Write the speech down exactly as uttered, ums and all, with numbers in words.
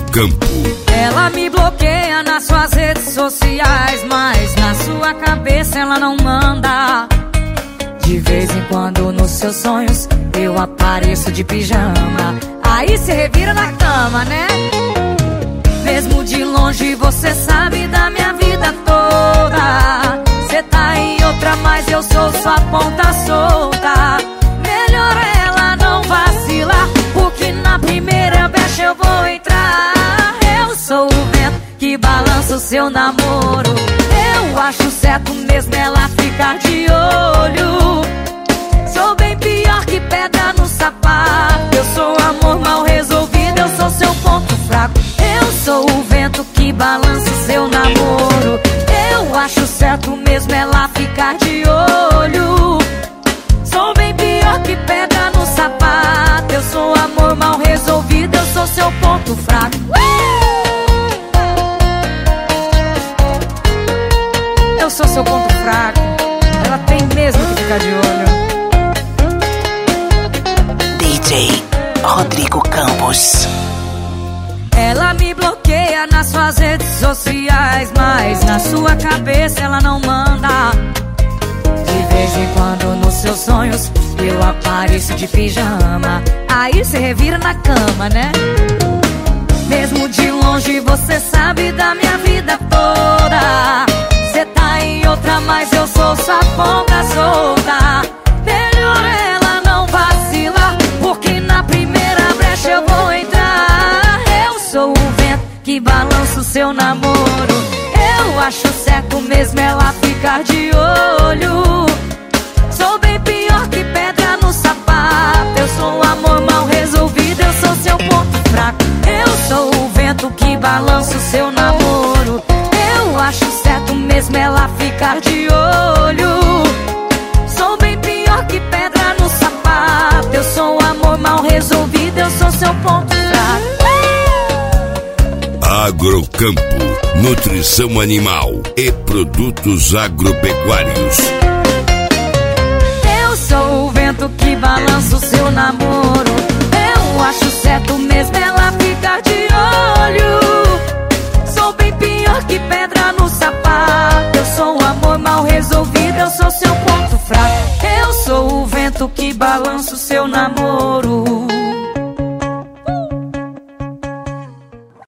Agrocampo. Ela me bloqueia nas suas redes sociais, mas na sua cabeça ela não manda. De vez em quando nos seus sonhos eu apareço de pijama. Aí cê revira na cama, né? Mesmo de longe você sabe da minha vida toda. Cê tá em outra, mas eu sou sua ponta solta. Melhor ela não vacilar, porque na primeira brecha eu vou entrar. Eu sou o vento que balança o seu namoro. Eu acho certo mesmo ela ficar de olho. Sou bem pior que pedra no sapato. Eu sou amor mal resolvido, eu sou seu ponto fraco. Eu sou o vento que balança o seu namoro. Eu acho certo mesmo ela ficar de olho. Sou bem pior que pedra no sapato. Eu sou amor mal resolvido, eu sou seu ponto fraco. Eu sou seu ponto fraco. Ela tem mesmo que ficar de olho. D J Rodrigo Campos. Ela me bloqueia nas suas redes sociais, mas na sua cabeça ela não manda. De vez em quando nos seus sonhos eu apareço de pijama. Aí cê revira na cama, né? Mesmo de longe você sabe da minha vida toda. Cê tá em outra, mas eu sou sua ponta solta. Melhor ela não vacilar, porque na primeira brecha eu vou entrar. Eu sou o vento que balança o seu namoro. Eu acho certo mesmo ela ficar de olho. Sou bem pior que pedra no sapato. Eu sou um amor mal resolvido, eu sou seu ponto fraco. Eu sou o vento que balança o seu namoro. Eu acho certo mesmo ela ficar de olho. Sou bem pior que pedra no sapato. Eu sou um amor mal resolvido, eu sou seu ponto fraco. Agrocampo, nutrição animal e produtos agropecuários. Eu sou o vento que balança o seu namoro. Eu acho certo mesmo ela ficar de olho.